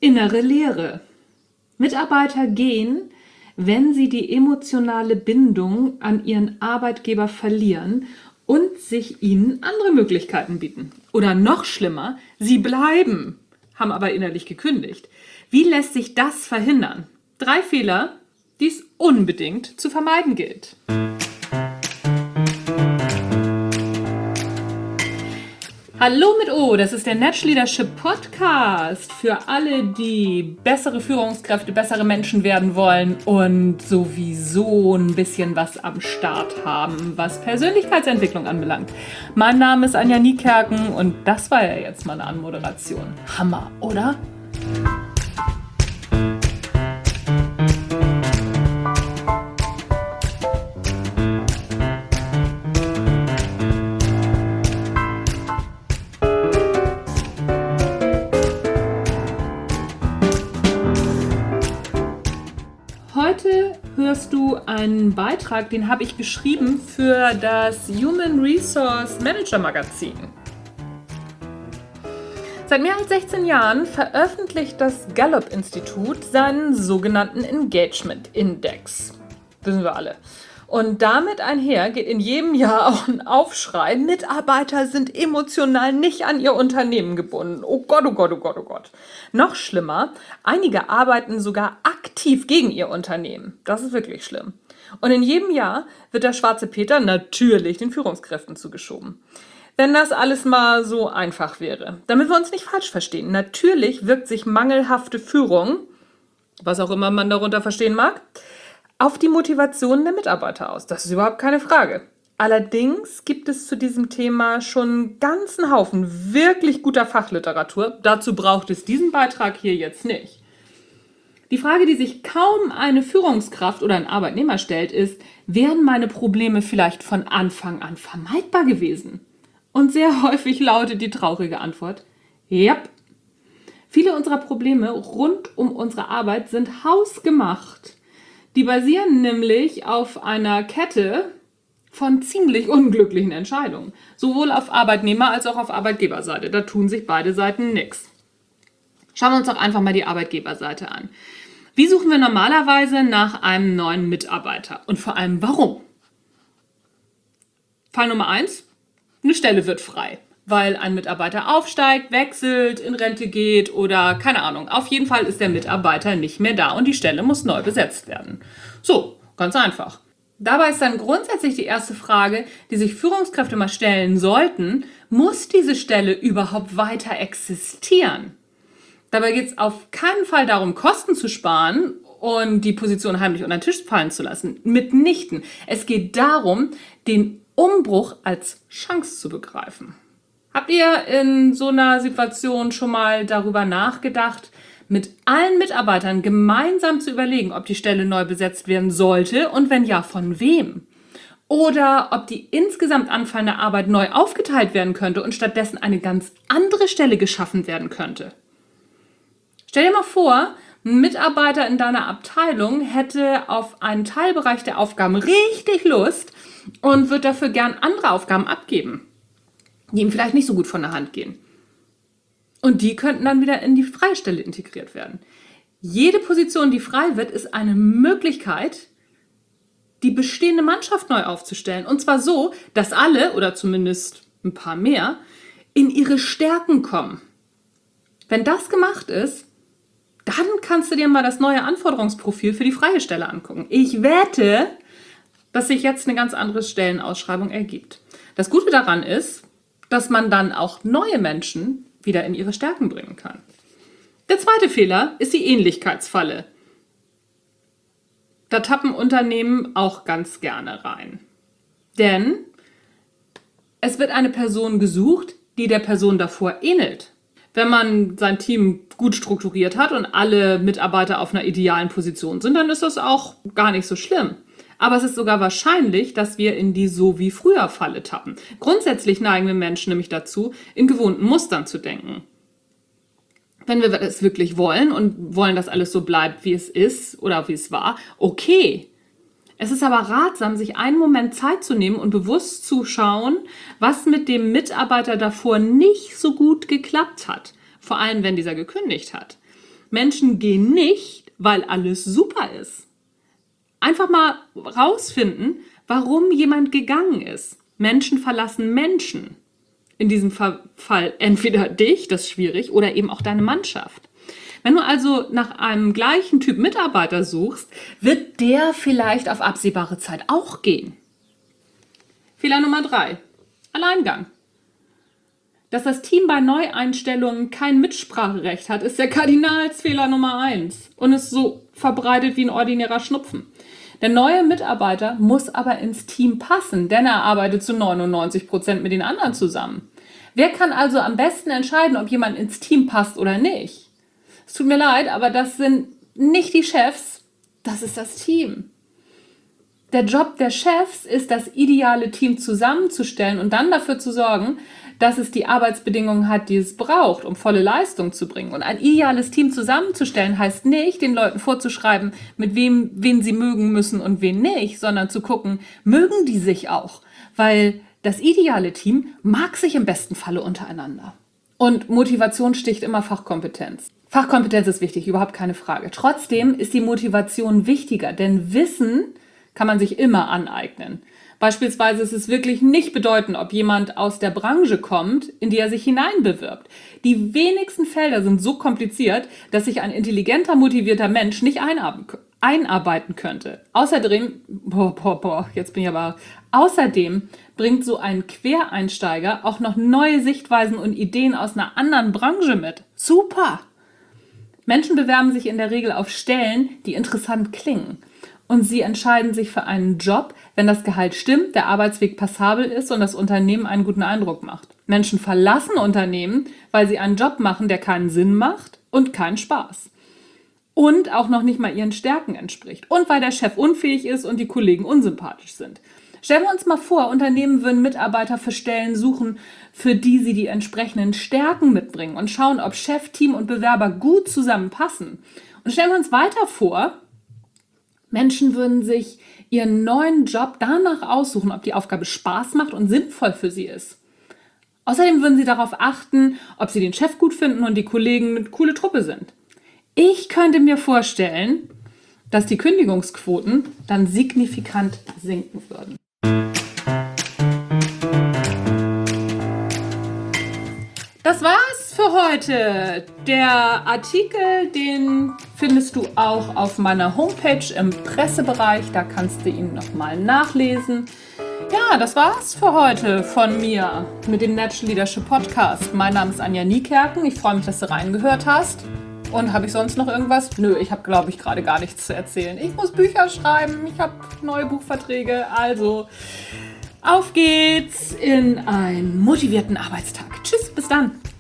Innere Leere. Mitarbeiter gehen, wenn sie die emotionale Bindung an ihren Arbeitgeber verlieren und sich ihnen andere Möglichkeiten bieten. Oder noch schlimmer, sie bleiben, haben aber innerlich gekündigt. Wie lässt sich das verhindern? 3 Fehler, die es unbedingt zu vermeiden gilt. Hallo mit O, das ist der Natch Leadership Podcast für alle, die bessere Führungskräfte, bessere Menschen werden wollen und sowieso ein bisschen was am Start haben, was Persönlichkeitsentwicklung anbelangt. Mein Name ist Anja Niekerken und das war ja jetzt mal eine Anmoderation. Hammer, oder? Heute hörst du einen Beitrag, den habe ich geschrieben für das Human Resource Manager Magazin. Seit mehr als 16 Jahren veröffentlicht das Gallup-Institut seinen sogenannten Engagement Index. Wissen wir alle. Und damit einher geht in jedem Jahr auch ein Aufschrei, Mitarbeiter sind emotional nicht an ihr Unternehmen gebunden. Oh Gott, oh Gott, oh Gott, oh Gott. Noch schlimmer, einige arbeiten sogar aktiv gegen ihr Unternehmen. Das ist wirklich schlimm. Und in jedem Jahr wird der schwarze Peter natürlich den Führungskräften zugeschoben. Wenn das alles mal so einfach wäre. Damit wir uns nicht falsch verstehen. Natürlich wirkt sich mangelhafte Führung, was auch immer man darunter verstehen mag, auf die Motivation der Mitarbeiter aus. Das ist überhaupt keine Frage. Allerdings gibt es zu diesem Thema schon einen ganzen Haufen wirklich guter Fachliteratur. Dazu braucht es diesen Beitrag hier jetzt nicht. Die Frage, die sich kaum eine Führungskraft oder ein Arbeitnehmer stellt, ist, wären meine Probleme vielleicht von Anfang an vermeidbar gewesen? Und sehr häufig lautet die traurige Antwort, yep. Viele unserer Probleme rund um unsere Arbeit sind hausgemacht. Die basieren nämlich auf einer Kette von ziemlich unglücklichen Entscheidungen. Sowohl auf Arbeitnehmer- als auch auf Arbeitgeberseite. Da tun sich beide Seiten nichts. Schauen wir uns doch einfach mal die Arbeitgeberseite an. Wie suchen wir normalerweise nach einem neuen Mitarbeiter? Und vor allem warum? Fall Nummer 1. Eine Stelle wird frei. Weil ein Mitarbeiter aufsteigt, wechselt, in Rente geht oder keine Ahnung. Auf jeden Fall ist der Mitarbeiter nicht mehr da und die Stelle muss neu besetzt werden. So, ganz einfach. Dabei ist dann grundsätzlich die erste Frage, die sich Führungskräfte mal stellen sollten, muss diese Stelle überhaupt weiter existieren? Dabei geht es auf keinen Fall darum, Kosten zu sparen und die Position heimlich unter den Tisch fallen zu lassen. Mitnichten. Es geht darum, den Umbruch als Chance zu begreifen. Habt ihr in so einer Situation schon mal darüber nachgedacht, mit allen Mitarbeitern gemeinsam zu überlegen, ob die Stelle neu besetzt werden sollte und wenn ja, von wem? Oder ob die insgesamt anfallende Arbeit neu aufgeteilt werden könnte und stattdessen eine ganz andere Stelle geschaffen werden könnte? Stell dir mal vor, ein Mitarbeiter in deiner Abteilung hätte auf einen Teilbereich der Aufgaben richtig Lust und wird dafür gern andere Aufgaben abgeben, die ihm vielleicht nicht so gut von der Hand gehen. Und die könnten dann wieder in die freie Stelle integriert werden. Jede Position, die frei wird, ist eine Möglichkeit, die bestehende Mannschaft neu aufzustellen. Und zwar so, dass alle, oder zumindest ein paar mehr, in ihre Stärken kommen. Wenn das gemacht ist, dann kannst du dir mal das neue Anforderungsprofil für die freie Stelle angucken. Ich wette, dass sich jetzt eine ganz andere Stellenausschreibung ergibt. Das Gute daran ist, dass man dann auch neue Menschen wieder in ihre Stärken bringen kann. Der zweite Fehler ist die Ähnlichkeitsfalle. Da tappen Unternehmen auch ganz gerne rein. Denn es wird eine Person gesucht, die der Person davor ähnelt. Wenn man sein Team gut strukturiert hat und alle Mitarbeiter auf einer idealen Position sind, dann ist das auch gar nicht so schlimm. Aber es ist sogar wahrscheinlich, dass wir in die So-wie-früher-Falle tappen. Grundsätzlich neigen wir Menschen nämlich dazu, in gewohnten Mustern zu denken. Wenn wir es wirklich wollen und wollen, dass alles so bleibt, wie es ist oder wie es war, okay. Es ist aber ratsam, sich einen Moment Zeit zu nehmen und bewusst zu schauen, was mit dem Mitarbeiter davor nicht so gut geklappt hat. Vor allem, wenn dieser gekündigt hat. Menschen gehen nicht, weil alles super ist. Einfach mal rausfinden, warum jemand gegangen ist. Menschen verlassen Menschen. In diesem Fall entweder dich, das ist schwierig, oder eben auch deine Mannschaft. Wenn du also nach einem gleichen Typ Mitarbeiter suchst, wird der vielleicht auf absehbare Zeit auch gehen. Fehler Nummer 3. Alleingang. Dass das Team bei Neueinstellungen kein Mitspracherecht hat, ist der Kardinalsfehler Nummer 1 und ist so verbreitet wie ein ordinärer Schnupfen. Der neue Mitarbeiter muss aber ins Team passen, denn er arbeitet zu 99% mit den anderen zusammen. Wer kann also am besten entscheiden, ob jemand ins Team passt oder nicht? Es tut mir leid, aber das sind nicht die Chefs, das ist das Team. Der Job der Chefs ist, das ideale Team zusammenzustellen und dann dafür zu sorgen, dass es die Arbeitsbedingungen hat, die es braucht, um volle Leistung zu bringen. Und ein ideales Team zusammenzustellen heißt nicht, den Leuten vorzuschreiben, wen sie mögen müssen und wen nicht, sondern zu gucken, mögen die sich auch? Weil das ideale Team mag sich im besten Falle untereinander. Und Motivation sticht immer Fachkompetenz. Fachkompetenz ist wichtig, überhaupt keine Frage. Trotzdem ist die Motivation wichtiger, denn Wissen kann man sich immer aneignen. Beispielsweise ist es wirklich nicht bedeutend, ob jemand aus der Branche kommt, in die er sich hineinbewirbt. Die wenigsten Felder sind so kompliziert, dass sich ein intelligenter, motivierter Mensch nicht einarbeiten könnte. Außerdem bringt so ein Quereinsteiger auch noch neue Sichtweisen und Ideen aus einer anderen Branche mit. Super! Menschen bewerben sich in der Regel auf Stellen, die interessant klingen. Und sie entscheiden sich für einen Job, wenn das Gehalt stimmt, der Arbeitsweg passabel ist und das Unternehmen einen guten Eindruck macht. Menschen verlassen Unternehmen, weil sie einen Job machen, der keinen Sinn macht und keinen Spaß. Und auch noch nicht mal ihren Stärken entspricht. Und weil der Chef unfähig ist und die Kollegen unsympathisch sind. Stellen wir uns mal vor, Unternehmen würden Mitarbeiter für Stellen suchen, für die sie die entsprechenden Stärken mitbringen und schauen, ob Chef, Team und Bewerber gut zusammenpassen. Und stellen wir uns weiter vor, Menschen würden sich ihren neuen Job danach aussuchen, ob die Aufgabe Spaß macht und sinnvoll für sie ist. Außerdem würden sie darauf achten, ob sie den Chef gut finden und die Kollegen eine coole Truppe sind. Ich könnte mir vorstellen, dass die Kündigungsquoten dann signifikant sinken würden. Das war's für heute. Der Artikel, den findest du auch auf meiner Homepage im Pressebereich. Da kannst du ihn nochmal nachlesen. Ja, das war's für heute von mir mit dem Natural Leadership Podcast. Mein Name ist Anja Niekerken. Ich freue mich, dass du reingehört hast. Und habe ich sonst noch irgendwas? Nö, ich habe, glaube ich, gerade gar nichts zu erzählen. Ich muss Bücher schreiben. Ich habe neue Buchverträge. Also, auf geht's in einen motivierten Arbeitstag. Tschüss, bis dann.